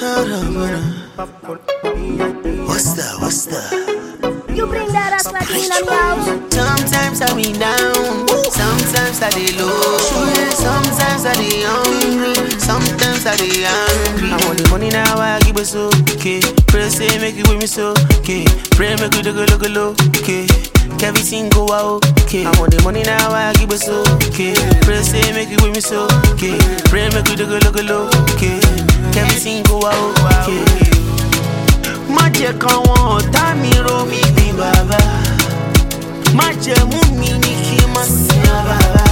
What's that? You bring that ass like in on the house. Sometimes I be down, sometimes I dey low, sometimes I dey hungry, sometimes I dey angry. I want the money now, I give it so okay. Pray say make it with me so okay. Pray make it look okay. Everything go out okay. I want the money now, I give it so okay. Pray say make it with me so okay. Pray make it look okay. Everything go out okay. Má jẹ́ káwọn ọ̀tá mi rò mí bí bàbá. Má jẹ́ mú mi ní kí n má sìn ọ́ bàbá.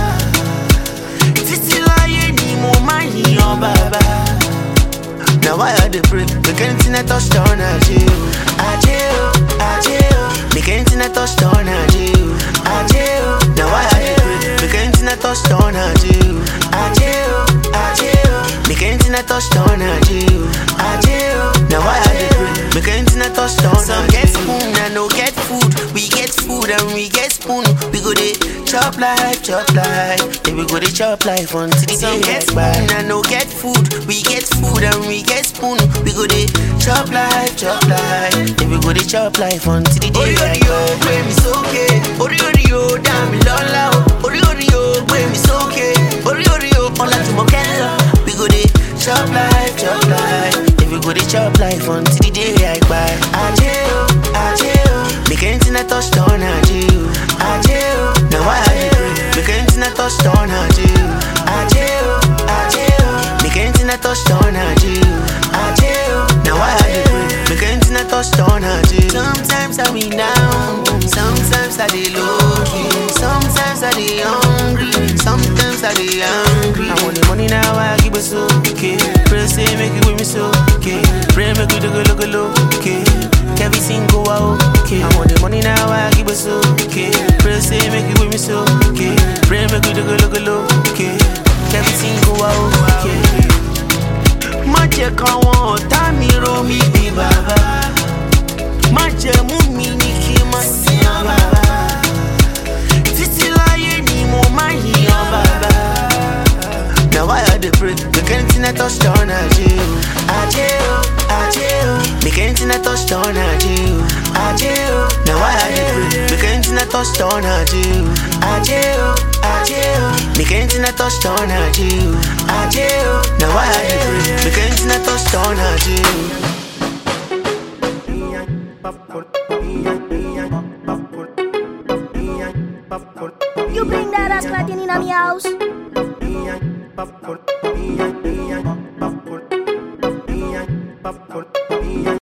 Títí láyé ni mo máa yìn ọ́ bàbá. Now why I dey pray? Make anything I touch down ajé o. Ajé o, ajé o. Make anything I touch down ajé o. Ajé o. Now why I dey pray? Make anything I touch down ajé o. Ajé o, ajé o. Make anything I touch down ajé o. Ajé o. Now why I dey pray? Make anything I touch down. Some get spoon and no get food. We get food and we get spoon. We go dey chop life, chop life. Then we go dey chop life until the day get spoon and no get food. We get food and we get spoon. We go dey chop life, chop life. Then we go dey chop life until the day get spoon. Ori gbé mi sókè, ori o dá mi lọ́lá o. Ori o gbé mi sókè, ori o ọlá Jùmọ̀kẹ́ lọ. We go dey chop life, chop life. Then we go dey chop life until the day I kpai. Ajé o, ajé o. Make anything I touch down ajé o. Ajé o. Now why I dey pray? Make anything I touch down ajé o. Ajé o, ajé o. Make anything I touch down ajé o. Ajé o. Now why I dey pray? Make anything I touch down ajé o. Sometimes I be down, sometimes I dey low key, sometimes I dey hungry, sometimes I dey angry. I want the money now, I give it so okay. Pray say make it with me so okay. Pray make it look okay. Everything go out okay. I want the money now, I give it so okay. Pray say make it with me so okay. Pray make it look okay. Everything go out okay. Má jẹ́ káwọn ọ̀tá mi rò mí bí bàbá. Má jẹ́ mú mi ní kí n má sìn ọ́ bàbá. Títí láyé ni mo máa yìn ọ́ bàbá. Now why I dey pray? Make anything I touch down ajé o. Ajé o, ajé o. Make anything I touch down ajé o. Ajé o. Now why I dey pray? Make anything I touch down ajé o. Ajé o, ajé o. Make anything I touch down ajé o. Ajé o. Now why I dey pray? Make anything I touch down ajé o. You bring that ass like in on the house.